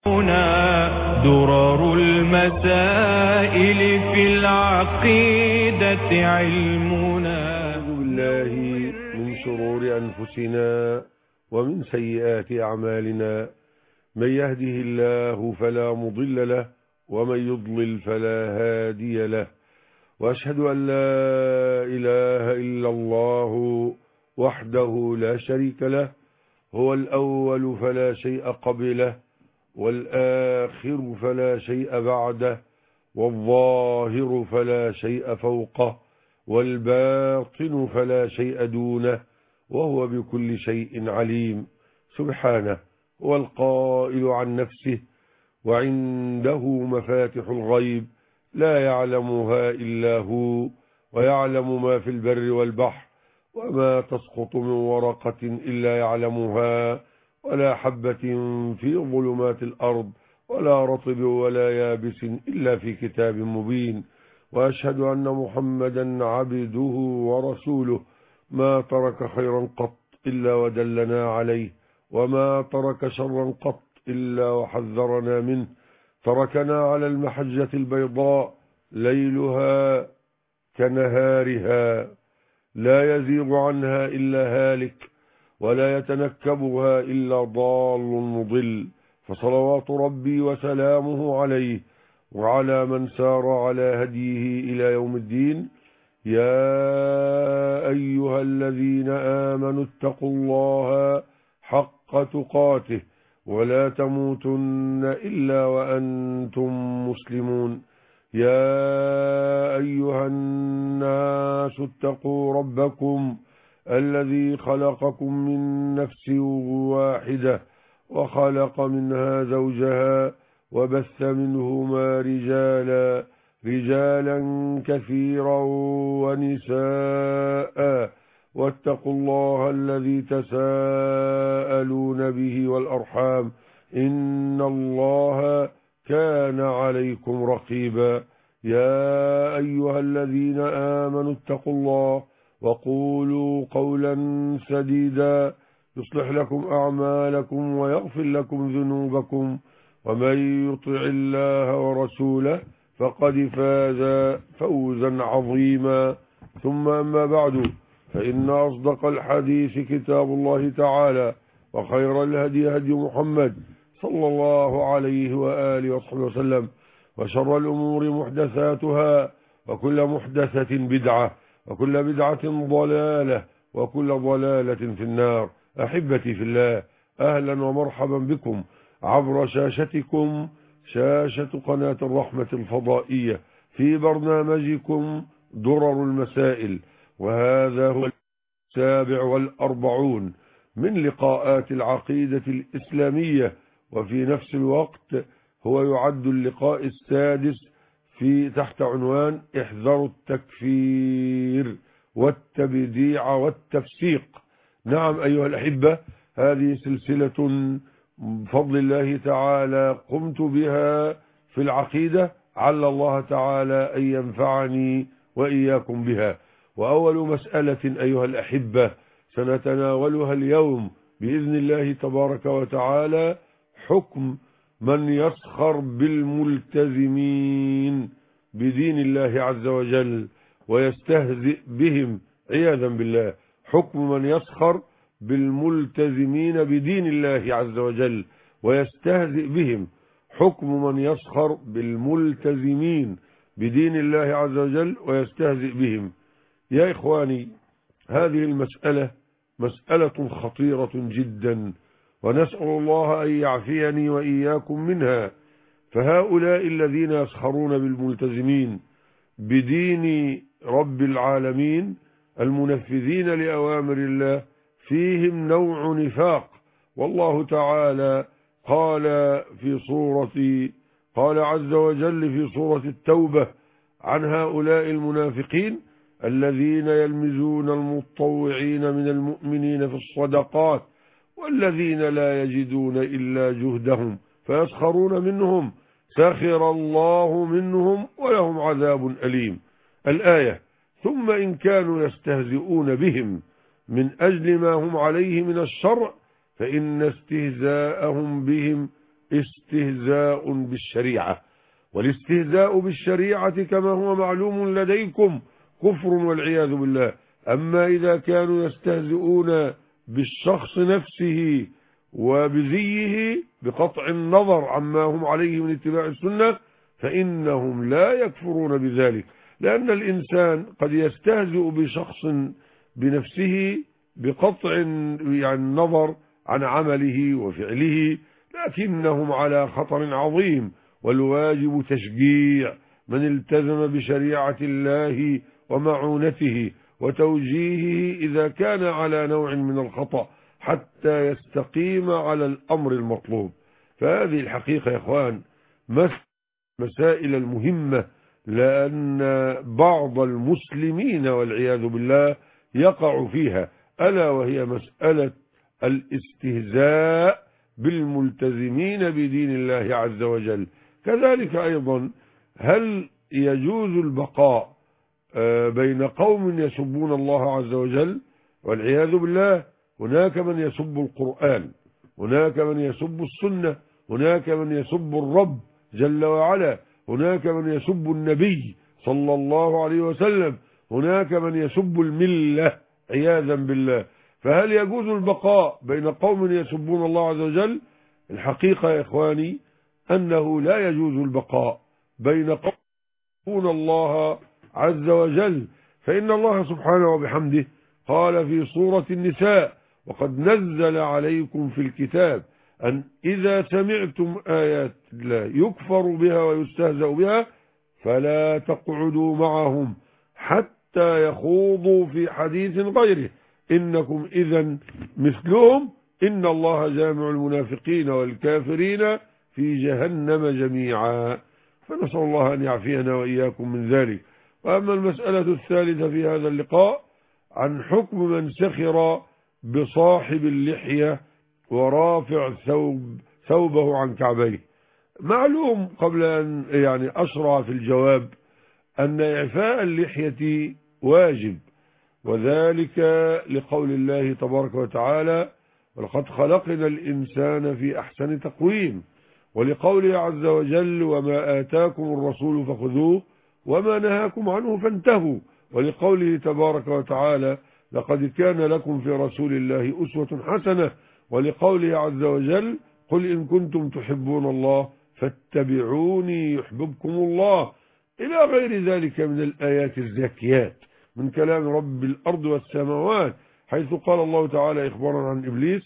هنا درر المسائل في العقيدة علمنا. أعوذ بالله من شرور أنفسنا ومن سيئات أعمالنا، من يهده الله فلا مضل له ومن يضلل فلا هادي له، وأشهد أن لا إله إلا الله وحده لا شريك له، هو الأول فلا شيء قبله، والآخر فلا شيء بعده، والظاهر فلا شيء فوقه، والباطن فلا شيء دونه، وهو بكل شيء عليم سبحانه. هو القائل عن نفسه: وعنده مفاتح الغيب لا يعلمها إلا هو، ويعلم ما في البر والبحر، وما تسقط من ورقة إلا يعلمها، ولا حبة في ظلمات الأرض، ولا رطب ولا يابس إلا في كتاب مبين. وأشهد أن محمدا عبده ورسوله، ما ترك خيرا قط إلا ودلنا عليه، وما ترك شرا قط إلا وحذرنا منه، تركنا على المحجة البيضاء ليلها كنهارها، لا يزيغ عنها إلا هالك، ولا يتنكبها إلا ضال مضل، فصلوات ربي وسلامه عليه وعلى من سار على هديه إلى يوم الدين. يا أيها الذين آمنوا اتقوا الله حق تقاته ولا تموتن إلا وأنتم مسلمون. يا أيها الناس اتقوا ربكم الذي خلقكم من نفس واحدة، وخلق منها زوجها، وبث منهما رجالا كثيرا ونساء، واتقوا الله الذي تساءلون به والأرحام، إن الله كان عليكم رقيبا. يا أيها الذين آمنوا اتقوا الله وقولوا قولا سديدا يصلح لكم أعمالكم ويغفر لكم ذنوبكم، ومن يطع الله ورسوله فقد فاز فوزا عظيما. ثم أما بعد، فإن أصدق الحديث كتاب الله تعالى، وخير الهدي هدي محمد صلى الله عليه وآله وصحبه وسلم، وشر الأمور محدثاتها، وكل محدثة بدعة، وكل بدعة ضلالة، وكل ضلالة في النار. أحبتي في الله، أهلا ومرحبا بكم عبر شاشتكم، شاشة قناة الرحمة الفضائية، في برنامجكم درر المسائل، وهذا هو 47 من لقاءات العقيدة الإسلامية، وفي نفس الوقت هو يعد اللقاء السادس في تحت عنوان احذروا التكفير والتبديع والتفسيق. نعم أيها الأحبة، هذه سلسلة بفضل الله تعالى قمت بها في العقيدة، عل الله تعالى أن ينفعني وإياكم بها. وأول مسألة أيها الأحبة سنتناولها اليوم بإذن الله تبارك وتعالى حكم من يسخر بالملتزمين بدين الله عز وجل ويستهزئ بهم عياذا بالله. حكم من يسخر بالملتزمين بدين الله عز وجل ويستهزئ بهم. حكم من يسخر بالملتزمين بدين الله عز وجل ويستهزئ بهم. يا إخواني، هذه المسألة مسألة خطيرة جدا، ونسأل الله أن يعفيني وإياكم منها. فهؤلاء الذين يسخرون بالملتزمين بدين رب العالمين المنفذين لأوامر الله فيهم نوع نفاق. والله تعالى قال عز وجل في سورة التوبة عن هؤلاء المنافقين: الذين يلمزون المتطوعين من المؤمنين في الصدقات والذين لا يجدون إلا جهدهم فيسخرون منهم سخر الله منهم ولهم عذاب أليم. الآية. ثم إن كانوا يستهزئون بهم من أجل ما هم عليه من الشرع فإن استهزاءهم بهم استهزاء بالشريعة، والاستهزاء بالشريعة كما هو معلوم لديكم كفر والعياذ بالله. أما إذا كانوا يستهزئون بالشخص نفسه وبزيه بقطع النظر عما هم عليه من اتباع السنة فإنهم لا يكفرون بذلك، لأن الإنسان قد يستهزئ بشخص بنفسه بقطع يعني النظر عن عمله وفعله، لكنهم على خطر عظيم، والواجب تشجيع من التزم بشريعة الله ومعونته وتوجيهه إذا كان على نوع من الخطأ حتى يستقيم على الأمر المطلوب. فهذه الحقيقة يا إخوان مسائل المهمة، لأن بعض المسلمين والعياذ بالله يقع فيها، ألا وهي مسألة الاستهزاء بالملتزمين بدين الله عز وجل. كذلك أيضا هل يجوز البقاء بين قوم يسبون الله عز وجل والعياذ بالله؟ هناك من يسب القرآن، هناك من يسب السنة، هناك من يسب الرب جل وعلا، هناك من يسب النبي صلى الله عليه وسلم، هناك من يسب الملة عياذا بالله. فهل يجوز البقاء بين قوم يسبون الله عز وجل؟ الحقيقة يا إخواني أنه لا يجوز البقاء بين قوم يسبون الله عز وجل، فإن الله سبحانه وبحمده قال في سورة النساء: وقد نزل عليكم في الكتاب أن إذا سمعتم آيات الله يكفر بها ويستهزأ بها فلا تقعدوا معهم حتى يخوضوا في حديث غيره إنكم إذا مثلهم إن الله جامع المنافقين والكافرين في جهنم جميعا. فنسأل الله أن يعفينا وإياكم من ذلك. وأما المسألة الثالثة في هذا اللقاء عن حكم من سخر بصاحب اللحية ورافع ثوبه عن كعبيه. معلوم قبل أن أشرع في الجواب أن إعفاء اللحية واجب، وذلك لقول الله تبارك وتعالى: ولقد خلقنا الإنسان في أحسن تقويم، ولقوله عز وجل: وما آتاكم الرسول فخذوه وما نهاكم عنه فانتهوا، ولقوله تبارك وتعالى: لقد كان لكم في رسول الله أسوة حسنة، ولقوله عز وجل: قل إن كنتم تحبون الله فاتبعوني يحببكم الله، إلى غير ذلك من الآيات الزاكيات من كلام رب الأرض والسماوات، حيث قال الله تعالى إخبارا عن إبليس: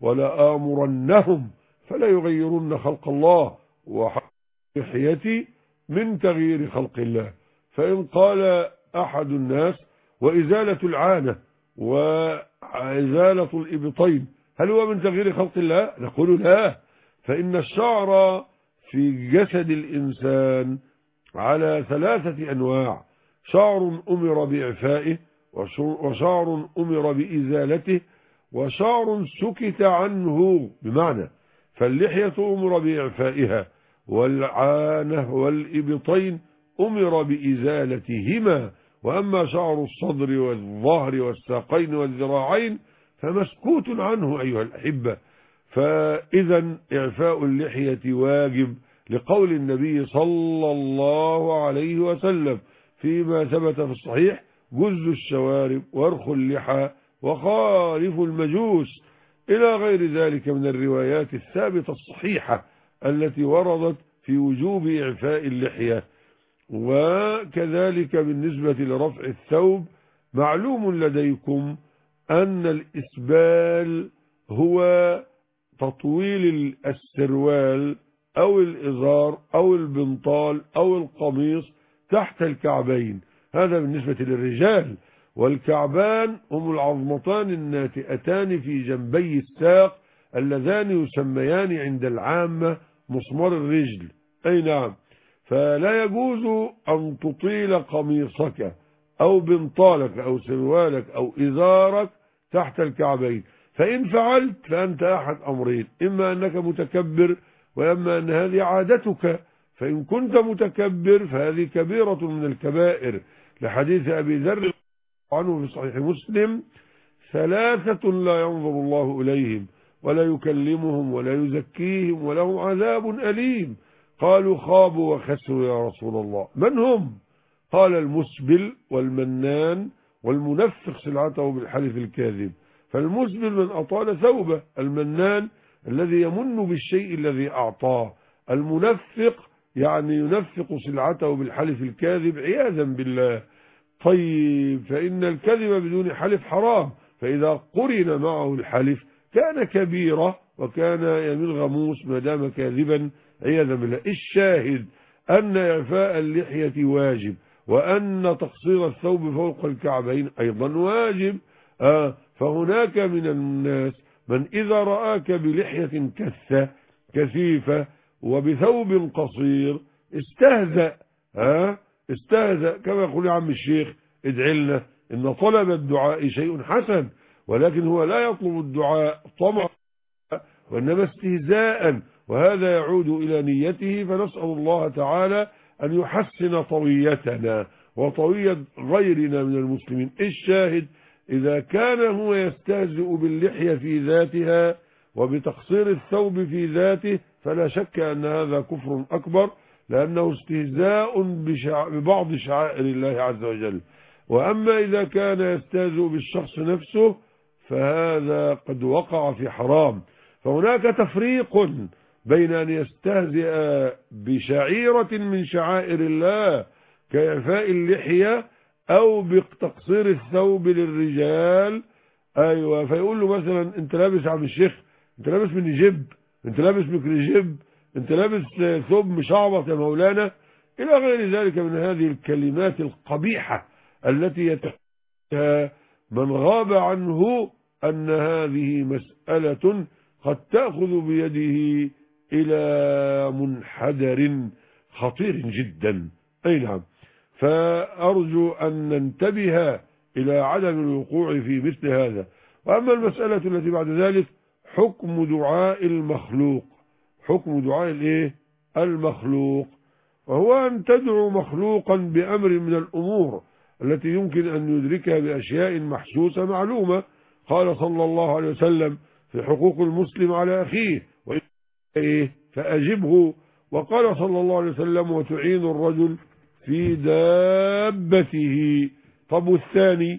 ولآمرنهم فلا يغيرن خلق الله وحيتي من تغيير خلق الله. فإن قال أحد الناس: وإزالة العانة وإزالة الإبطين هل هو من تغيير خلق الله؟ نقول لا، فإن الشعر في جسد الإنسان على 3 أنواع: شعر أمر بإعفائه، وشعر أمر بإزالته، وشعر سكت عنه. بمعنى فاللحية أمر بإعفائها، والعانة والإبطين أمر بإزالتهما، وأما شعر الصدر والظهر والساقين والذراعين فمسكوت عنه أيها الأحبة. فإذا إعفاء اللحية واجب لقول النبي صلى الله عليه وسلم فيما ثبت في الصحيح: جز الشوارب وارخ اللحى وخالف المجوس، إلى غير ذلك من الروايات الثابتة الصحيحة التي وردت في وجوب إعفاء اللحية. وكذلك بالنسبة لرفع الثوب معلوم لديكم أن الإسبال هو تطويل السروال أو الإزار أو البنطال أو القميص تحت الكعبين، هذا بالنسبة للرجال. والكعبان هم العظمتان الناتئتان في جنبي الساق اللذان يسميان عند العامة مسمار الرجل، أي نعم. فلا يجوز أن تطيل قميصك أو بنطالك أو سروالك أو إزارك تحت الكعبين، فإن فعلت فأنت أحد أمرين: إما أنك متكبر، وإما أن هذه عادتك. فإن كنت متكبر فهذه كبيرة من الكبائر، لحديث أبي ذر عنه في صحيح مسلم: 3 لا ينظر الله إليهم ولا يكلمهم ولا يزكيهم ولهم عذاب أليم. قالوا خابوا وخسروا يا رسول الله. من هم؟ قال المسبل والمنان والمنفق سلعته بالحلف الكاذب. فالمسبل من أطال ثوبه، المنان الذي يمن بالشيء الذي أعطاه، المنفق يعني ينفق سلعته بالحلف الكاذب عياذا بالله. طيب، فإن الكذب بدون حلف حرام، فإذا قرن معه الحلف كان كبيرة وكان يمين غموس ما دام كاذبا عياذا بالله. الشاهد أن إعفاء اللحية واجب، وأن تقصير الثوب فوق الكعبين أيضا واجب. فهناك من الناس من إذا رآك بلحية كثيفة وبثوب قصير استهزأ كما يقول يا عم الشيخ ادعي لنا، إن طلب الدعاء شيء حسن، ولكن هو لا يطلب الدعاء طمعا وإنما استهزاء، وهذا يعود إلى نيته. فنسأل الله تعالى أن يحسن طويتنا وطوية غيرنا من المسلمين. الشاهد إذا كان هو يستهزئ باللحية في ذاتها وبتقصير الثوب في ذاته فلا شك أن هذا كفر أكبر، لأنه استهزاء ببعض شعائر الله عز وجل. وأما إذا كان يستهزئ بالشخص نفسه فهذا قد وقع في حرام. فهناك تفريق بين أن يستهزئ بشعيرة من شعائر الله كإعفاء اللحية أو بتقصير الثوب للرجال. أيوة، فيقول له مثلا أنت لابس عم الشيخ، أنت لابس من جيب، أنت لابس مكرجيب، أنت لابس ثوب مشعبط يا مولانا، إلى غير ذلك من هذه الكلمات القبيحة التي يتحدثها من غاب عنه أن هذه مسألة قد تأخذ بيده إلى منحدر خطير جدا. أي نعم. فأرجو أن ننتبه إلى عدم الوقوع في مثل هذا. وأما المسألة التي بعد ذلك حكم دعاء المخلوق. حكم دعاء المخلوق، وهو أن تدعو مخلوقا بأمر من الأمور التي يمكن أن يدركها بأشياء محسوسة معلومة. قال صلى الله عليه وسلم في حقوق المسلم على أخيه فأجبه. وقال صلى الله عليه وسلم وتعين الرجل في دابته. طب والثاني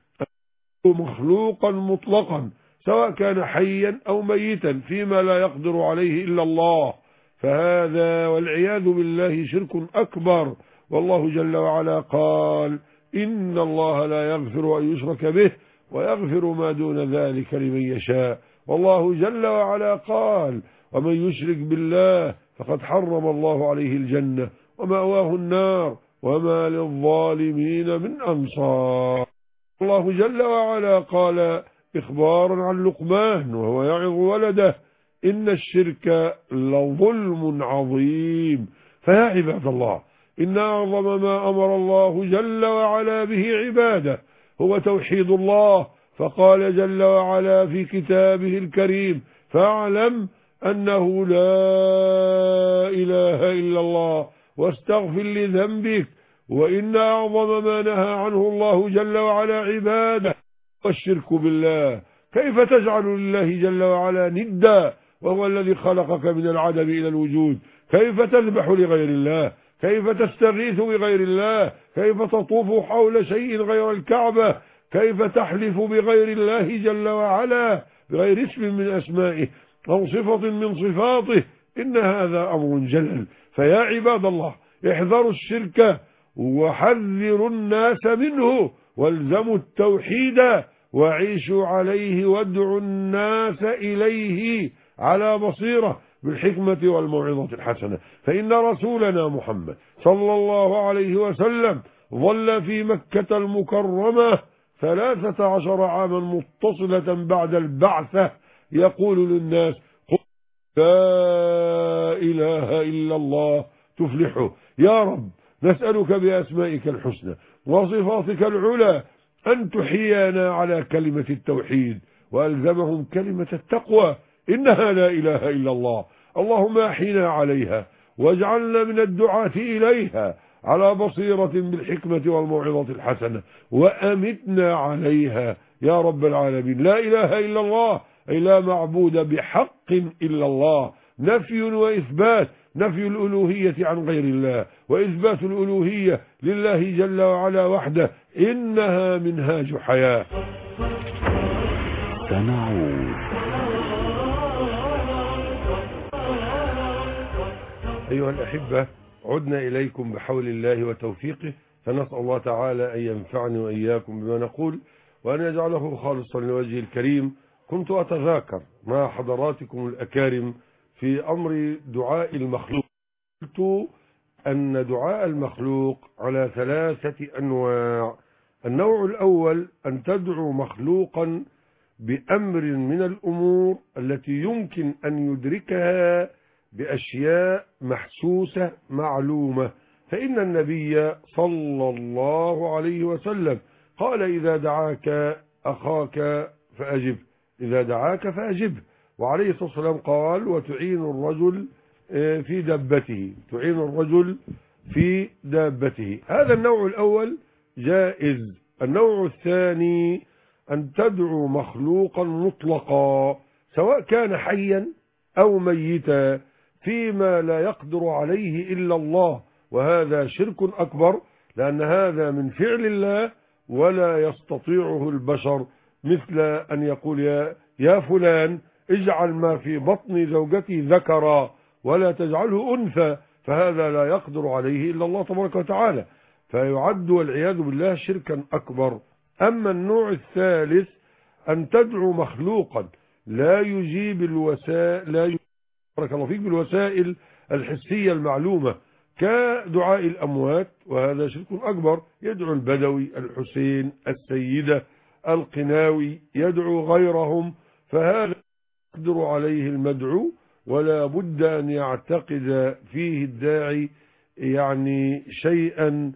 مخلوقا مطلقا سواء كان حيا أو ميتا فيما لا يقدر عليه إلا الله، فهذا والعياذ بالله شرك أكبر. والله جل وعلا قال إن الله لا يغفر أن يشرك به ويغفر ما دون ذلك لمن يشاء. والله جل وعلا قال ومن يشرك بالله فقد حرم الله عليه الجنة ومأواه النار وما للظالمين من أنصار. الله جل وعلا قال إخبارا عن لقمان وهو يعظ ولده إن الشرك لظلم عظيم. فيا عباد الله، إن أعظم ما أمر الله جل وعلا به عباده هو توحيد الله. فقال جل وعلا في كتابه الكريم فاعلم أنه لا إله إلا الله واستغفر لذنبك. وإن أعظم ما نهى عنه الله جل وعلا عباده والشرك بالله. كيف تجعل لله جل وعلا ندا وهو الذي خلقك من العدم إلى الوجود؟ كيف تذبح لغير الله؟ كيف تستغيث بغير الله؟ كيف تطوف حول شيء غير الكعبة؟ كيف تحلف بغير الله جل وعلا بغير اسم من أسمائه أو صفة من صفاته؟ إن هذا أمر جلل. فيا عباد الله، احذروا الشرك وحذروا الناس منه والزموا التوحيد وعيشوا عليه وادعوا الناس إليه على بصيرة بالحكمة والموعظة الحسنة. فإن رسولنا محمد صلى الله عليه وسلم ظل في مكة المكرمة 13 عاما متصلة بعد البعثة يقول للناس قل لا إله إلا الله تفلحوا. يا رب نسألك بأسمائك الحسنى وصفاتك العلى أن تحيينا على كلمة التوحيد وألزمهم كلمة التقوى إنها لا إله إلا الله. اللهم أحينا عليها واجعلنا من الدعاة إليها على بصيرة بالحكمة والموعظة الحسنة وأمتنا عليها يا رب العالمين. لا إله إلا الله أي لا معبود بحق إلا الله، نفي وإثبات، نفي الألوهية عن غير الله وإثبات الألوهية لله جل وعلا وحده، إنها منهاج حياة. سنعود. أيها الأحبة، عدنا إليكم بحول الله وتوفيقه، فنسأل الله تعالى أن ينفعني وإياكم بما نقول وأن يجعله خالصا لوجهه الكريم. كنت أتذاكر مع حضراتكم الأكارم في أمر دعاء المخلوق، قلت أن دعاء المخلوق على 3 أنواع. النوع الأول أن تدعو مخلوقا بأمر من الأمور التي يمكن أن يدركها بأشياء محسوسة معلومة، فإن النبي صلى الله عليه وسلم قال: إذا دعاك أخاك فأجب، إذا دعاك فأجبه. وعليه الصلاة والسلام قال: وتعين الرجل في دابته، تعين الرجل في دابته. هذا النوع الأول جائز. النوع الثاني أن تدعو مخلوقا مطلقا سواء كان حيا أو ميتا فيما لا يقدر عليه إلا الله، وهذا شرك أكبر، لأن هذا من فعل الله ولا يستطيعه البشر، مثل أن يقول يا فلان اجعل ما في بطن زوجتي ذكرا ولا تجعله أنثى، فهذا لا يقدر عليه إلا الله تبارك وتعالى، فيعد والعياذ بالله شركا أكبر. أما النوع الثالث أن تدعو مخلوقا لا يجيب الوسائل، بارك الله فيك، بالوسائل الحسية المعلومة كدعاء الأموات، وهذا شرك أكبر. يدعو البدوي، الحسين، السيدة، القناوي، يدعو غيرهم، فهذا يقدر عليه المدعو ولا بد أن يعتقد فيه الداعي يعني شيئا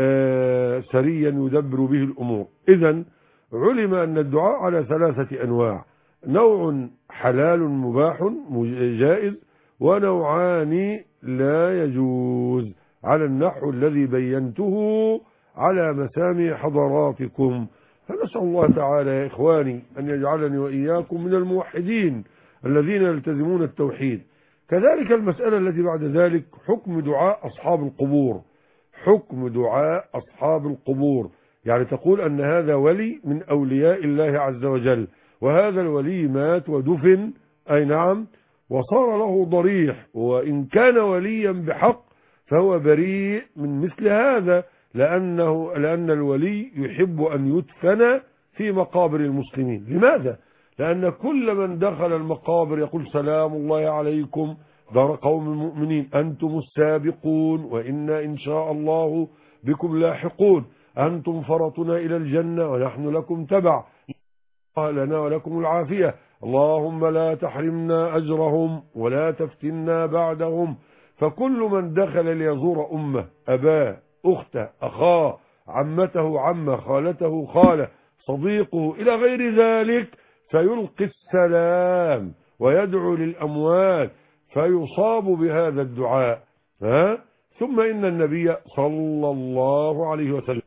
سريا يدبر به الأمور. إذن علم أن الدعاء على 3 أنواع: نوع حلال مباح جائز، ونوعان لا يجوز على النحو الذي بينته على مسامع حضراتكم. فنسأل الله تعالى يا إخواني أن يجعلني وإياكم من الموحدين الذين يلتزمون التوحيد. كذلك المسألة التي بعد ذلك حكم دعاء أصحاب القبور. حكم دعاء أصحاب القبور، يعني تقول أن هذا ولي من أولياء الله عز وجل، وهذا الولي مات ودفن، أي نعم، وصار له ضريح، وإن كان وليا بحق فهو بريء من مثل هذا، لأن الولي يحب أن يدفن في مقابر المسلمين. لماذا؟ لأن كل من دخل المقابر يقول: سلام الله عليكم دار قوم المؤمنين، أنتم السابقون وإنا إن شاء الله بكم لاحقون، أنتم فرطنا إلى الجنة ونحن لكم تبع، لنا ولكم العافية، اللهم لا تحرمنا أجرهم ولا تفتنا بعدهم. فكل من دخل ليزور أمه، أباه، أخته، أخاه، عمته، عمه، خالته، خاله، صديقه إلى غير ذلك فيلقي السلام ويدعو للأموات فيصاب بهذا الدعاء. ثم إن النبي صلى الله عليه وسلم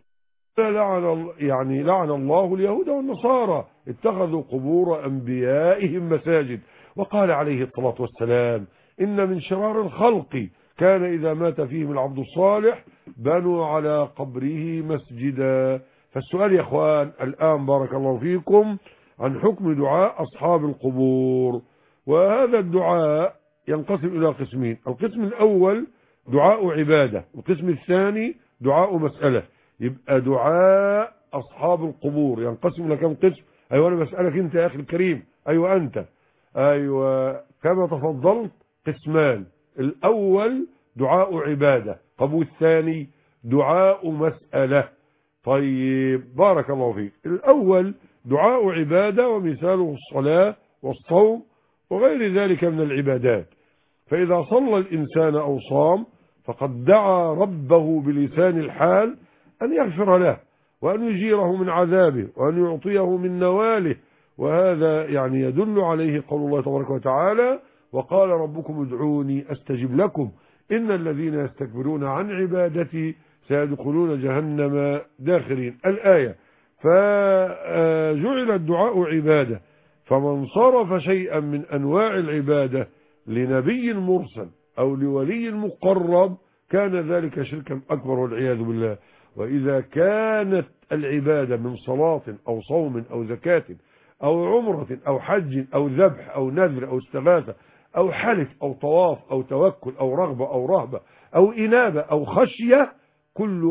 لعن الله اليهود والنصارى اتخذوا قبور أنبيائهم مساجد، وقال عليه الصلاة والسلام: إن من شرار الخلق كان إذا مات فيهم العبد الصالح بنوا على قبره مسجدا. فالسؤال يا إخوان الآن بارك الله فيكم عن حكم دعاء أصحاب القبور. وهذا الدعاء ينقسم إلى قسمين: القسم الأول دعاء عبادة، والقسم الثاني دعاء مسألة. يبقى دعاء أصحاب القبور ينقسم إلى كم قسم؟ أيوة أنا بسألك أنت يا أخي الكريم، أيوة أنت، أيوة كما تفضلت، قسمان: الأول دعاء عبادة، طب والثاني دعاء مسألة. طيب بارك الله فيك. الأول دعاء عبادة، ومثاله الصلاة والصوم وغير ذلك من العبادات. فإذا صلى الإنسان أو صام فقد دعا ربه بلسان الحال أن يغفر له وأن يجيره من عذابه وأن يعطيه من نواله، وهذا يعني يدل عليه قول الله تبارك وتعالى: وقال ربكم ادعوني أستجب لكم إن الذين يستكبرون عن عبادتي سيدخلون جهنم داخرين. الآية. فجعل الدعاء عبادة، فمن صرف شيئا من أنواع العبادة لنبي مرسل أو لولي مقرب كان ذلك شركا أكبر والعياذ بالله. وإذا كانت العبادة من صلاة أو صوم أو زكاة أو عمرة أو حج أو ذبح أو نذر أو استغاثة أو حلف أو طواف أو توكل أو رغبة أو رهبة أو إنابة أو خشية، كل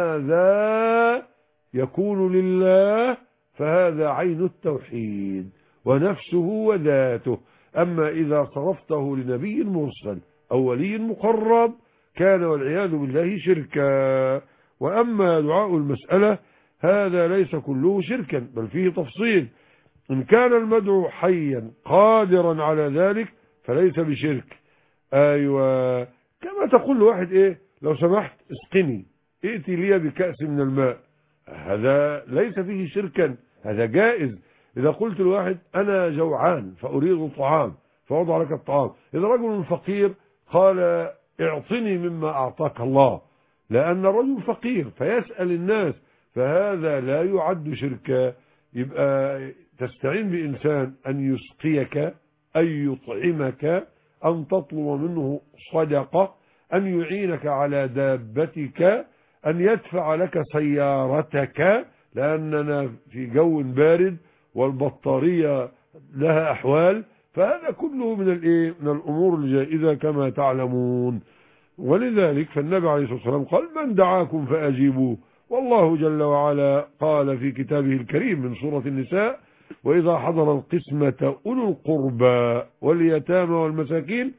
هذا يكون لله، فهذا عين التوحيد ونفسه وذاته. أما إذا صرفته لنبي مرسل أو ولي مقرب كان والعياذ بالله شركا. وأما دعاء المسألة هذا ليس كله شركا، بل فيه تفصيل. إن كان المدعو حيا قادرا على ذلك فليس بشرك. أيوة، كما تقول لواحد إيه لو سمحت اسقني، ائتي لي بكأس من الماء، هذا ليس فيه شركا، هذا جائز. إذا قلت لواحد أنا جوعان فأريد طعام فوضع لك الطعام، إذا رجل فقير قال اعطني مما أعطاك الله، لأن الرجل فقير فيسأل الناس، فهذا لا يعد شركا. يبقى تستعين بإنسان أن يسقيك، أن يطعمك، أن تطلب منه صدقة، أن يعينك على دابتك، أن يدفع لك سيارتك، لأننا في جو بارد والبطارية لها أحوال، فهذا كله من الأمور الجائزة كما تعلمون. ولذلك فالنبي عليه الصلاة والسلام قال من دعاكم فأجيبوه. والله جل وعلا قال في كتابه الكريم من سورة النساء وإذا حضر القسمة أولو القربى واليتامى والمساكين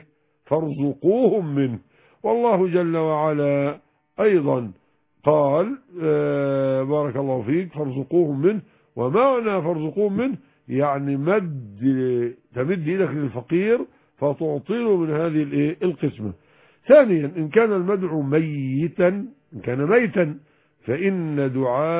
فارزقوهم منه. والله جل وعلا أيضا قال بارك الله فيك فارزقوهم منه. ومعنى فارزقوهم منه يعني تمد إيدك للفقير فتعطيه من هذه القسمة. ثانيا إن كان المدعو ميتا، إن كان ميتا فإن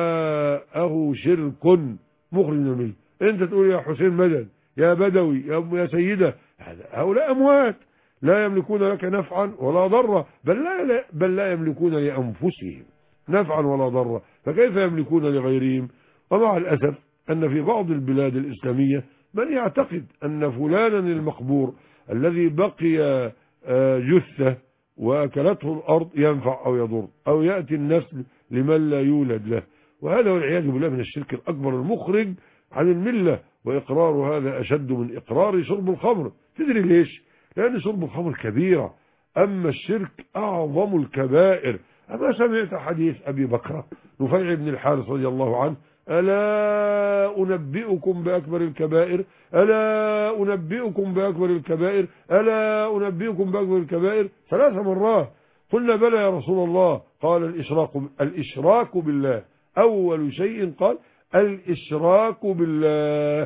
دعاءه شرك مخرج من الملة. أنت تقول يا حسين مدد، يا بدوي، يا سيدة، هؤلاء أموات لا يملكون لك نفعا ولا ضرا، بل لا يملكون لأنفسهم نفعا ولا ضرا، فكيف يملكون لغيرهم؟ ومع الأسف أن في بعض البلاد الإسلامية من يعتقد أن فلانا المقبور الذي بقي جثة وأكلته الأرض ينفع أو يضر، أو يأتي النسل لمن لا يولد له، وهذا والعياذ بالله من الشرك الأكبر المخرج عن الملة. وإقرار هذا أشد من إقرار شرب الخمر. تدري ليش؟ لأن شرب الخمر كبيرة، أما الشرك أعظم الكبائر. أما سمعت حديث أبي بكر نفيع بن الحارث رضي الله عنه ألا أنبئكم بأكبر الكبائر، ألا أنبئكم بأكبر الكبائر، ألا أنبئكم بأكبر الكبائر 3 مرات. قلنا بلى يا رسول الله. قال الإشراك بالله. أول شيء قال الإشراك بالله،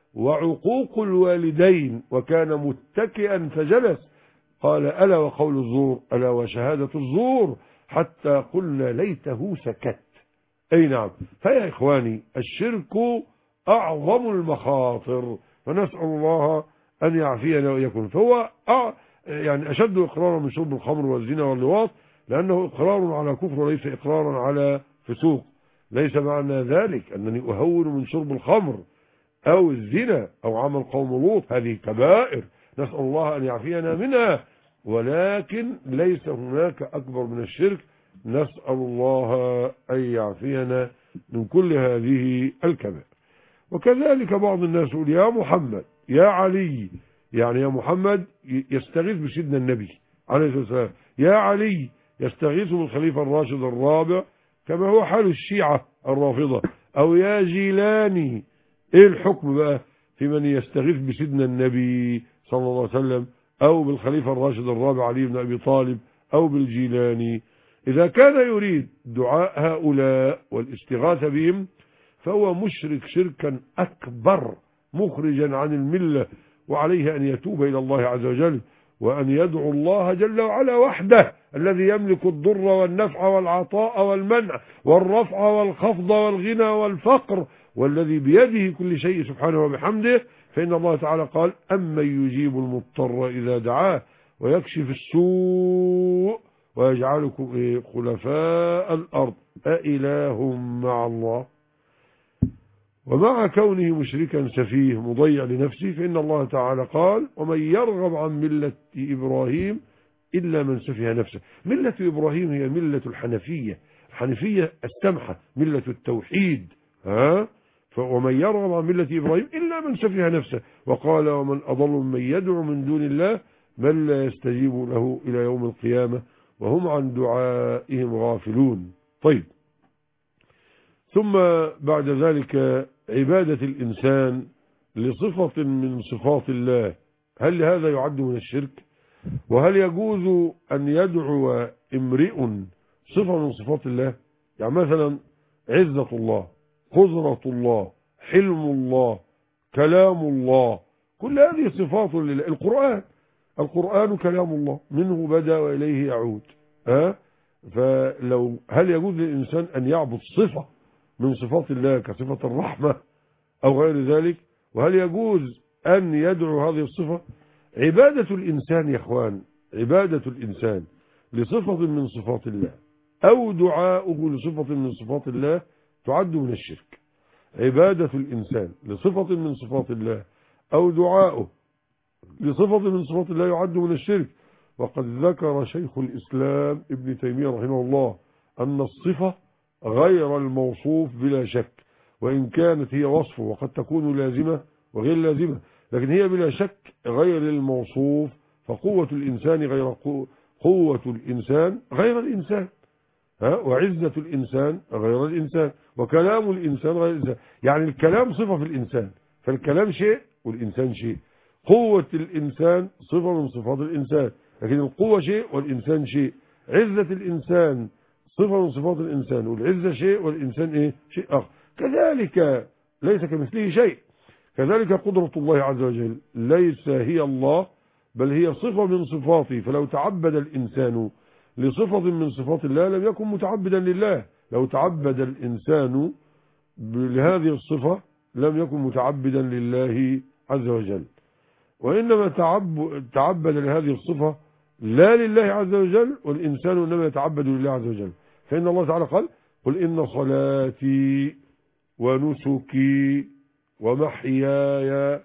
وعقوق الوالدين، وكان متكئا فجلس. قال ألا وقول الزور، ألا وشهادة الزور، حتى قلنا ليته سكت. أي نعم. فيا إخواني الشرك أعظم المخاطر، فنسأل الله أن يعفينا وإياكم. فهو يعني أشد إقرارا من شرب الخمر والزنا واللواط، لأنه إقرار على كفر وليس إقرارا على فسوق. ليس معنى ذلك أنني أهون من شرب الخمر أو الزنا أو عمل قوم لوط، هذه كبائر نسأل الله أن يعفينا منها، ولكن ليس هناك أكبر من الشرك. نسأل الله أن يعفينا من كل هذه الكبائر. وكذلك بعض الناس يقول يا محمد، يا علي، يعني يا محمد يستغيث بسيدنا النبي عليه الصلاة والسلام، يا علي يستغيث بالخليفة الراشد الرابع كما هو حال الشيعة الرافضة، أو يا جيلاني. إيه الحكم بقى في من يستغيث بسيدنا النبي صلى الله عليه وسلم أو بالخليفة الراشد الرابع علي بن أبي طالب أو بالجيلاني؟ إذا كان يريد دعاء هؤلاء والاستغاثة بهم فهو مشرك شركا أكبر مخرجا عن الملة، وعليه أن يتوب إلى الله عز وجل وأن يدعو الله جل وعلا وحده الذي يملك الضر والنفع والعطاء والمنع والرفع والخفض والغنى والفقر، والذي بيده كل شيء سبحانه وبحمده. فإن الله تعالى قال أمن يجيب المضطر إذا دعاه ويكشف السوء ويجعلكم خلفاء الأرض أإله مع الله. ومع كونه مشركا سفيه مضيع لنفسه، فإن الله تعالى قال: ومن يرغب عن ملة إبراهيم إلا من سفه نفسه. ملة إبراهيم هي ملة الحنفية، الحنفية السمحة، ملة التوحيد. ومن يرغب عن ملة إبراهيم إلا من سفه نفسه. وقال: ومن أضل من يدعو من دون الله من لا يستجيب له إلى يوم القيامة وهم عن دعائهم غافلون. طيب، ثم بعد ذلك عبادة الإنسان لصفة من صفات الله، هل هذا يعد من الشرك؟ وهل يجوز أن يدعو امرئ صفة من صفات الله؟ يعني مثلا عزة الله، قدرة الله، حلم الله، كلام الله، كل هذه صفات لله. القرآن كلام الله، منه بدأ وإليه يعود. فلو هل يجوز للإنسان أن يعبد صفة من صفات الله كصفة الرحمة أو غير ذلك؟ وهل يجوز أن يدعو هذه الصفة؟ عبادة الإنسان يا إخوان، عبادة الإنسان لصفة من صفات الله أو دعاؤه لصفة من صفات الله تعد من الشرك. عبادة الإنسان لصفة من صفات الله أو دعاؤه لصفة من صفات الله يعد من الشرك. وقد ذكر شيخ الإسلام ابن تيمية رحمه الله أن الصفة غير الموصوف بلا شك، وإن كانت هي وصفه وقد تكون لازمة وغير لازمة، لكن هي بلا شك غير الموصوف. فقوة الإنسان غير قوة الإنسان غير الإنسان، وعزة الإنسان غير الإنسان، وكلام الإنسان غير الإنسان. يعني الكلام صفة في الإنسان، فالكلام شيء والإنسان شيء. قوة الإنسان صفة من صفات الإنسان، لكن القوة شيء والإنسان شيء. عزة الإنسان صفة من صفات الإنسان، والعزة شيء والإنسان شيء آخر. كذلك ليس كمثله شيء. كذلك قدرة الله عز وجل ليس هي الله، بل هي صفة من صفاته. فلو تعبد الإنسان لصفة من صفات الله لم يكن متعبدا لله. لو تعبد الإنسان لهذه الصفة لم يكن متعبدا لله عز وجل، وإنما تعبد لهذه الصفة لا لله عز وجل، والإنسان إنما يتعبد لله عز وجل. فإن الله تعالى قال: قل إن صلاتي ونسكي ومحياي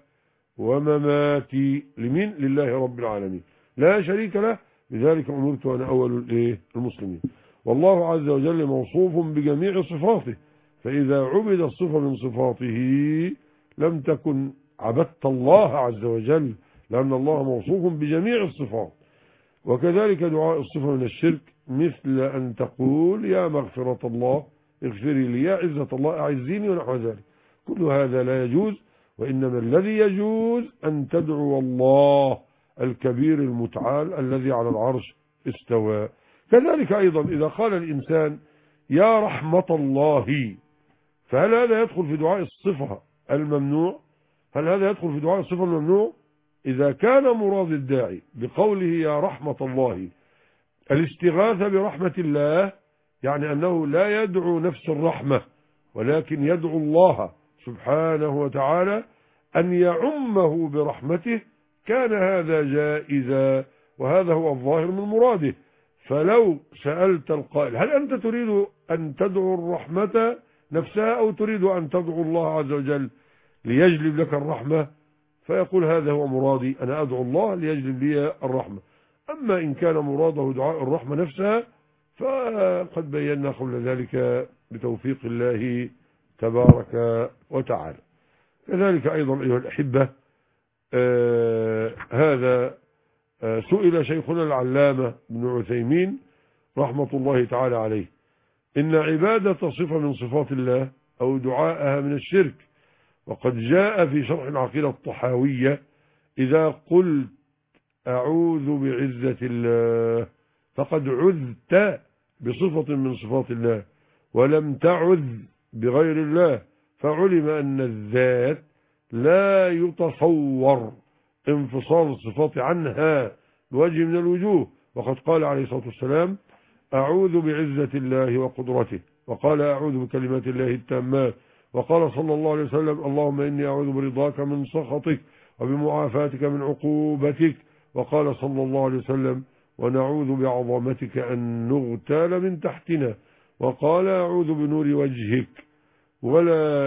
ومماتي لمن؟ لله رب العالمين لا شريك له، لذلك أمرت أنا أول المسلمين. والله عز وجل موصوف بجميع صفاته، فإذا عبد الصفة من صفاته لم تكن عبدت الله عز وجل، لأن الله موصوف بجميع الصفات. وكذلك دعاء الصفة من الشرك، مثل أن تقول: يا مغفرة الله اغفري لي، يا عزة الله أعزيني، ونحو ذلك. كل هذا لا يجوز، وإنما الذي يجوز أن تدعو الله الكبير المتعال الذي على العرش استوى. كذلك أيضا إذا قال الإنسان: يا رحمة الله، فهل هذا يدخل في دعاء الصفة الممنوع؟ هل هذا يدخل في دعاء الصفة الممنوع؟ إذا كان مراد الداعي بقوله يا رحمة الله الاستغاثة برحمة الله، يعني أنه لا يدعو نفس الرحمة، ولكن يدعو الله سبحانه وتعالى أن يعمه برحمته، كان هذا جائزا، وهذا هو الظاهر من مراده. فلو سألت القائل: هل أنت تريد أن تدعو الرحمة نفسها أو تريد أن تدعو الله عز وجل ليجلب لك الرحمة؟ فيقول: هذا هو مرادي، أنا أدعو الله ليجلب لي الرحمة. أما إن كان مراده دعاء الرحمة نفسها فقد بينا قبل ذلك بتوفيق الله تبارك وتعالى. كذلك أيضا أيها الأحبة، هذا سئل شيخنا العلامة ابن عثيمين رحمة الله تعالى عليه: إن عبادة صفة من صفات الله أو دعاءها من الشرك. وقد جاء في شرح العقيدة الطحاوية: إذا قلت أعوذ بعزة الله فقد عذت بصفة من صفات الله، ولم تعذ بغير الله، فعلم أن الذات لا يتصور انفصال الصفات عنها بوجه من الوجوه. وقد قال عليه الصلاة والسلام: أعوذ بعزة الله وقدرته، وقال: أعوذ بكلمات الله التامات، وقال صلى الله عليه وسلم: اللهم إني أعوذ برضاك من سخطك وبمعافاتك من عقوبتك، وقال صلى الله عليه وسلم: ونعوذ بعظمتك أن نغتال من تحتنا، وقال: أعوذ بنور وجهك ولا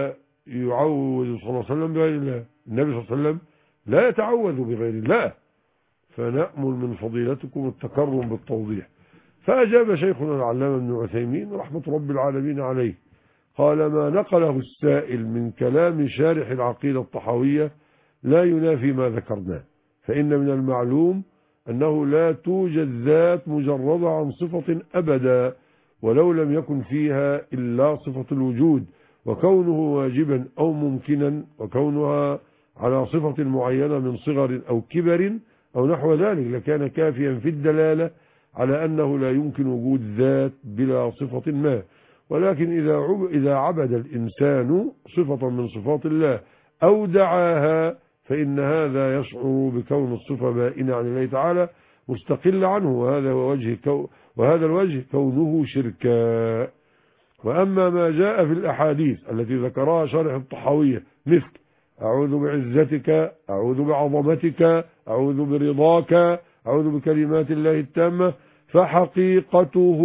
يعوذ صلى الله عليه وسلم بغير الله. النبي صلى الله عليه وسلم لا يتعوذ بغير الله، فنأمل من فضيلتكم التكرم بالتوضيح. فأجاب شيخنا العلامة ابن عثيمين رحمة رب العالمين عليه، قال: ما نقله السائل من كلام شارح العقيدة الطحاوية لا ينافي ما ذكرناه، فإن من المعلوم أنه لا توجد ذات مجردة عن صفة أبدا ولو لم يكن فيها إلا صفة الوجود، وكونه واجبا أو ممكنا، وكونها على صفة معينة من صغر أو كبر أو نحو ذلك لكان كافيا في الدلالة على أنه لا يمكن وجود ذات بلا صفة ما. ولكن إذا عبد الإنسان صفة من صفات الله أو دعاها فإن هذا يشعر بكون الصفة بائنة عن الله تعالى مستقل عنه، وهذا الوجه كونه شركا. وأما ما جاء في الأحاديث التي ذكرها شارح الطحاوية مثل: أعوذ بعزتك، أعوذ بعظمتك، أعوذ برضاك، أعوذ بكلمات الله التامة، فحقيقته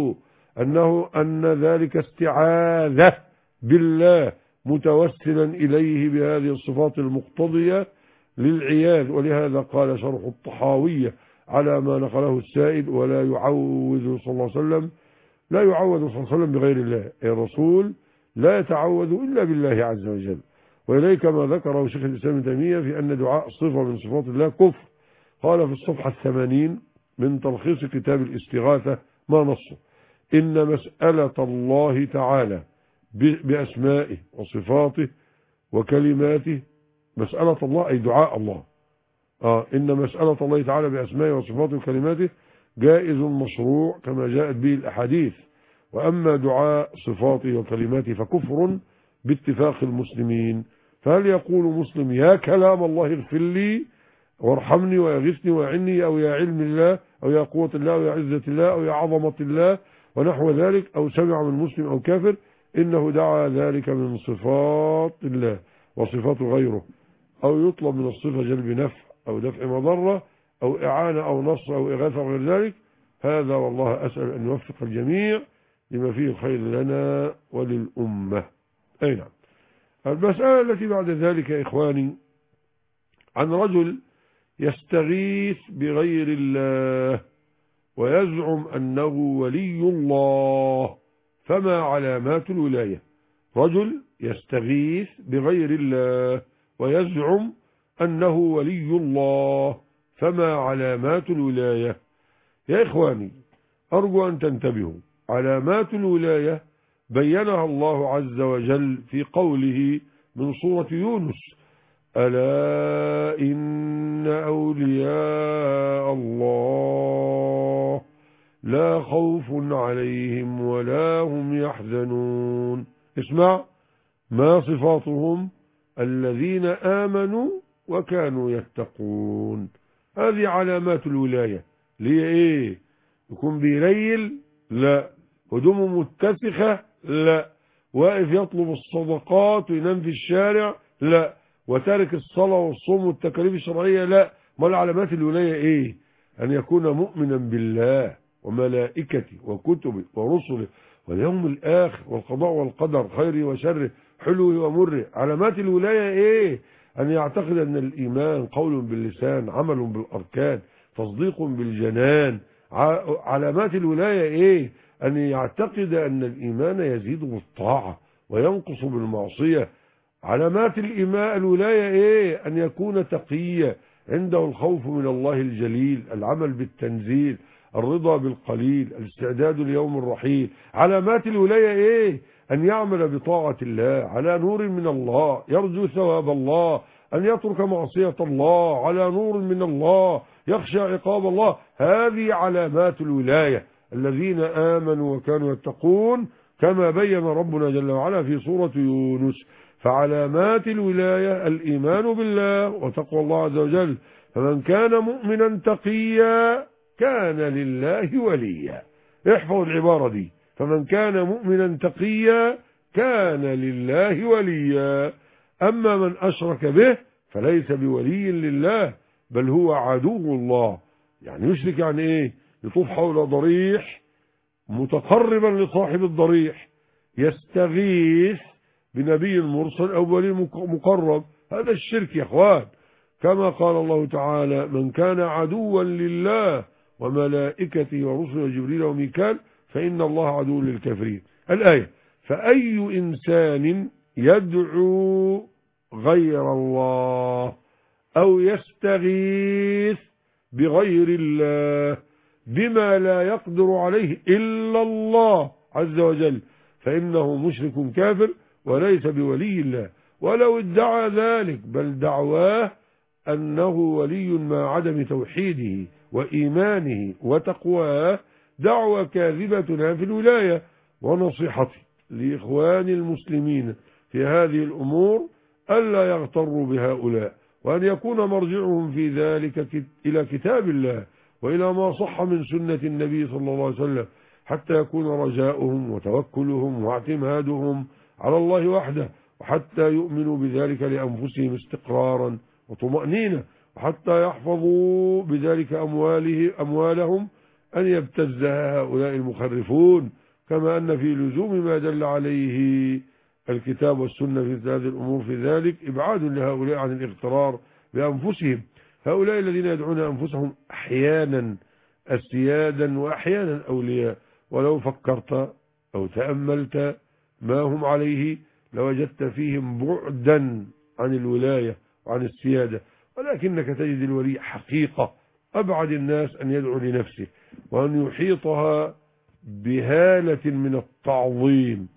أن ذلك استعاذة بالله متوسلا إليه بهذه الصفات المقتضية للعياذ. ولهذا قال شرح الطحاوية على ما نقله السائل: ولا يعوذ صلى الله عليه وسلم، لا يعوذ صلى الله عليه وسلم بغير الله. الرسول لا يتعوذ إلا بالله عز وجل. وإليك ما ذكره شيخ الإسلام ابن تيمية في أن دعاء صفة من صفات الله كفر. قال في الصفحة 80 من تلخيص كتاب الاستغاثة ما نصه: إن مسألة الله تعالى بأسمائه وصفاته وكلماته، مسألة الله أي دعاء الله، إن مسألة الله تعالى بأسمائه وصفاته وكلماته جائز مشروع كما جاءت به الأحاديث. وأما دعاء صفاته وكلماته فكفر باتفاق المسلمين. فهل يقول مسلم: يا كلام الله اغفر لي وارحمني ويغثني ويعني، أو يا علم الله، أو يا قوة الله، أو يا عزة الله، أو يا عظمة الله ونحو ذلك، أو سمع من مسلم أو كافر إنه دعا ذلك من صفات الله وصفات غيره، أو يطلب من الصفة جلب نفع أو دفع مضرة أو إعانة أو نصر أو إغاثة وغير ذلك؟ هذا والله أسأل أن يوفق الجميع لما فيه الخير لنا وللأمة. أي نعم. المسألة التي بعد ذلك يا إخواني عن رجل يستغيث بغير الله ويزعم أنه ولي الله، فما علامات الولاية؟ رجل يستغيث بغير الله ويزعم أنه ولي الله، فما علامات الولاية؟ يا إخواني أرجو أن تنتبهوا. علامات الولاية بينها الله عز وجل في قوله من سورة يونس: ألا إن أولياء الله لا خوف عليهم ولا هم يحزنون. اسمع ما صفاتهم: الذين آمنوا وكانوا يتقون. هذه علامات الولاية. ليه ايه؟ يكون بيريل؟ لا. هدومه متسخة؟ لا. واقف يطلب الصدقات وينام في الشارع؟ لا. وتارك الصلاة والصوم والتكاليف الشرعية؟ لا. ما علامات الولاية ايه؟ أن يكون مؤمنا بالله وملائكته وكتبه ورسله واليوم الآخر والقضاء والقدر خيره وشره حلوه ومره. علامات الولاية ايه؟ أن يعتقد أن الإيمان قول باللسان عمل بالأركان تصديق بالجنان. علامات الولاية ايه؟ أن يعتقد أن الإيمان يزيد بالطاعة وينقص بالمعصية. علامات الولاية ايه؟ أن يكون تقيا عنده الخوف من الله الجليل، العمل بالتنزيل، الرضا بالقليل، الاستعداد ليوم الرحيل. علامات الولاية ايه؟ أن يعمل بطاعة الله على نور من الله، يرجو ثواب الله، أن يترك معصية الله على نور من الله، يخشى عقاب الله. هذه علامات الولاية. الذين آمنوا وكانوا يتقون كما بين ربنا جل وعلا في سورة يونس. فعلامات الولاية الإيمان بالله وتقوى الله عز وجل. فمن كان مؤمنا تقيا كان لله وليا. احفظوا العبارة دي: فمن كان مؤمنا تقيا كان لله وليا. أما من أشرك به فليس بولي لله بل هو عدو الله. يعني يشرك يعني ايه؟ يطوف حول ضريح متقربا لصاحب الضريح، يستغيث بنبي مرسل أو ولي مقرب. هذا الشرك يا أخوان، كما قال الله تعالى: من كان عدوا لله وملائكته ورسله وجبريل وميكال فإن الله عدو للكافرين. الآية. فأي إنسان يدعو غير الله أو يستغيث بغير الله بما لا يقدر عليه إلا الله عز وجل فإنه مشرك كافر وليس بولي الله، ولو ادعى ذلك، بل دعواه أنه ولي مع عدم توحيده وإيمانه وتقواه دعوة كاذبة في الولاية. ونصيحتي لإخوان المسلمين في هذه الأمور ألا يغتروا بهؤلاء، وأن يكون مرجعهم في ذلك إلى كتاب الله وإلى ما صح من سنة النبي صلى الله عليه وسلم، حتى يكون رجاؤهم وتوكلهم واعتمادهم على الله وحده، وحتى يؤمنوا بذلك لأنفسهم استقرارا وطمأنينة، وحتى يحفظوا بذلك أموالهم أن يبتزها هؤلاء المخرفون، كما أن في لزوم ما دل عليه الكتاب والسنة في هذه الأمور في ذلك إبعاد لهؤلاء عن الاغترار بأنفسهم. هؤلاء الذين يدعون أنفسهم أحيانا أسيادا وأحيانا أولياء، ولو فكرت أو تأملت ما هم عليه لوجدت فيهم بعدا عن الولاية وعن السيادة، ولكنك تجد الولي حقيقة أبعد الناس أن يدعو لنفسه وأن يحيطها بهالة من التعظيم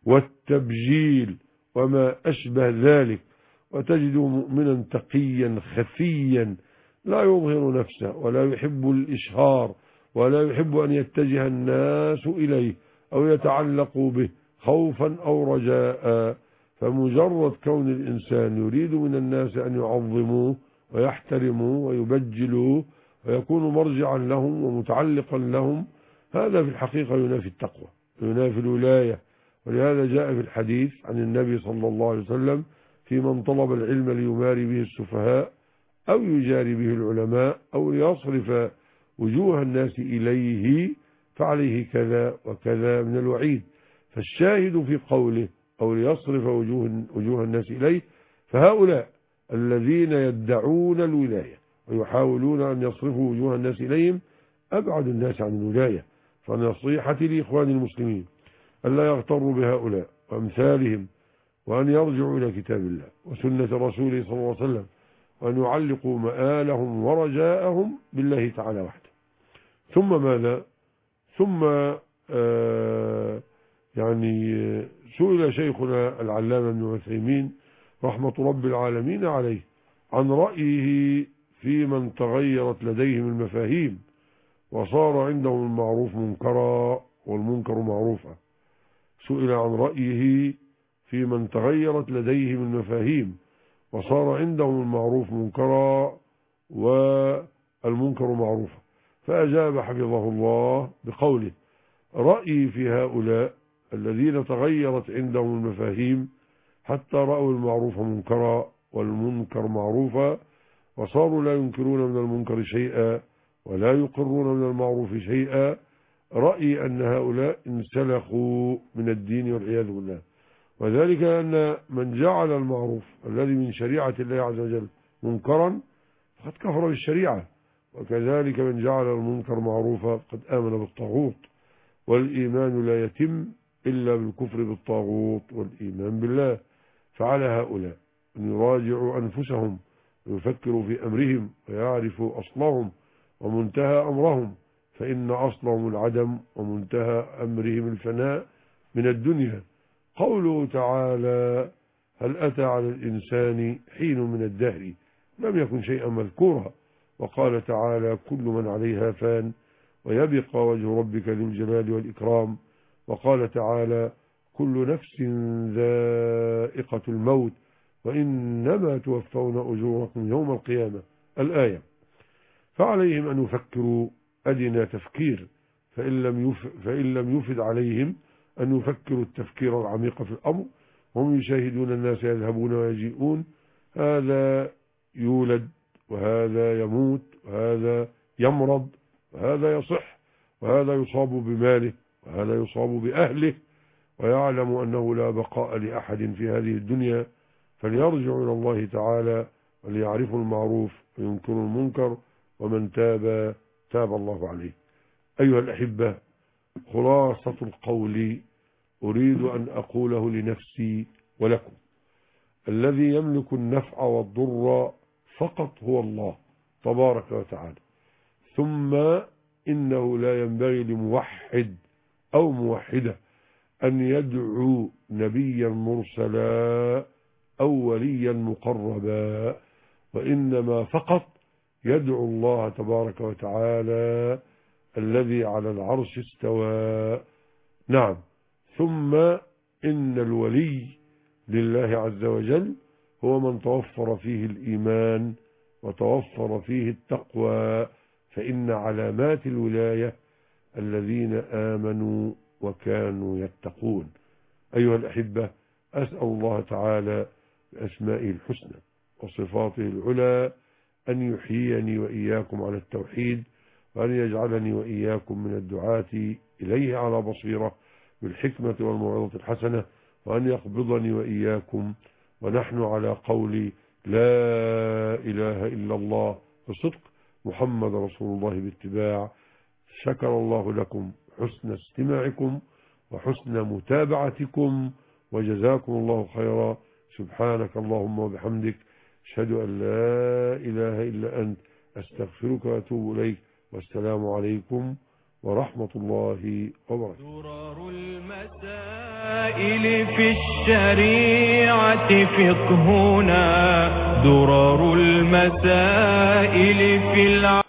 والتبجيل وما أشبه ذلك، وتجده مؤمنا تقيا خفيا لا يظهر نفسه ولا يحب الإشهار ولا يحب أن يتجه الناس إليه أو يتعلقوا به خوفا أو رجاء. فمجرد كون الإنسان يريد من الناس أن يعظموه ويحترموه ويبجلوه ويكون مرجعا لهم ومتعلقا لهم، هذا في الحقيقة ينافي التقوى، ينافي الولاية. ولهذا جاء في الحديث عن النبي صلى الله عليه وسلم في من طلب العلم ليماري به السفهاء أو يجاري به العلماء أو ليصرف وجوه الناس إليه فعليه كذا وكذا من الوعيد. فالشاهد في قوله أو ليصرف وجوه الناس إليه، فهؤلاء الذين يدعون الولاية ويحاولون أن يصرفوا وجوه الناس إليهم أبعد الناس عن الولاية. فنصيحتي لإخوان المسلمين ألا يغتروا بهؤلاء وأمثالهم، وأن يرجعوا إلى كتاب الله وسنة رسوله صلى الله عليه وسلم، وأن يعلقوا مآلهم ورجاءهم بالله تعالى وحده. ثم ماذا؟ ثم سئل شيخنا العلامة ابن عثيمين رحمة رب العالمين عليه عن رأيه في من تغيرت لديهم المفاهيم وصار عندهم المعروف منكرا والمنكر معروفا. سئل عن رأيه في من تغيرت لديهم المفاهيم وصار عندهم المعروف منكرا والمنكر معروفا، فأجاب حفظه الله بقوله: رأيي في هؤلاء الذين تغيرت عندهم المفاهيم حتى رأوا المعروف منكرا والمنكر معروفا وصاروا لا ينكرون من المنكر شيئا ولا يقرون من المعروف شيئا، رأيي أن هؤلاء انسلخوا من الدين والعياذ بالله. وذلك أن من جعل المعروف الذي من شريعة الله عز وجل منكرا فقد كفر بالشريعة، وكذلك من جعل المنكر معروفا فقد آمن بالطاغوت، والإيمان لا يتم إلا بالكفر بالطاغوت والإيمان بالله. فعلى هؤلاء أن يراجعوا أنفسهم ويفكروا في أمرهم ويعرفوا أصلهم ومنتهى أمرهم، فإن أصلهم العدم ومنتهى أمرهم الفناء من الدنيا. قوله تعالى: هل أتى على الإنسان حين من الدهر لم يكن شيئا مذكورا. وقال تعالى: كل من عليها فان ويبقى وجه ربك ذو الجلال والإكرام. وقال تعالى: كل نفس ذائقة الموت وإنما توفون أجوركم يوم القيامة. الآية. فعليهم أن يفكروا أدنى تفكير، فإن لم يفد عليهم أن يفكروا التفكير العميق في الأمر، هم يشاهدون الناس يذهبون ويجيئون، هذا يولد وهذا يموت وهذا يمرض وهذا يصح وهذا يصاب بماله وهذا يصاب بأهله، ويعلم أنه لا بقاء لأحد في هذه الدنيا، فليرجع إلى الله تعالى وليعرفوا المعروف وينكروا المنكر، ومن تاب تاب الله عليه. أيها الأحبة، خلاصة القول أريد أن أقوله لنفسي ولكم: الذي يملك النفع والضر فقط هو الله تبارك وتعالى، ثم إنه لا ينبغي لموحد أو موحدة أن يدعو نبيا مرسلا أو وليا مقربا، وإنما فقط يدعو الله تبارك وتعالى الذي على العرش استوى. نعم. ثم إن الولي لله عز وجل هو من توفر فيه الإيمان وتوفر فيه التقوى، فإن علامات الولاية الذين آمنوا وكانوا يتقون. أيها الأحبة، أسأل الله تعالى بأسمائه الحسنى وصفاته العلى أن يحييني وإياكم على التوحيد، وأن يجعلني وإياكم من الدعاة إليه على بصيرة بالحكمة والموعظة الحسنة، وأن يقبضني وإياكم ونحن على قول لا إله إلا الله بصدق، محمد رسول الله باتباع. شكر الله لكم حسن استماعكم وحسن متابعتكم، وجزاكم الله خيرا. سبحانك اللهم وبحمدك، أشهد أن لا إله إلا أنت، أستغفرك وأتوب إليك، والسلام عليكم ورحمة الله وبركاته. درر المسائل في الشريعة فقهنا، درر المسائل في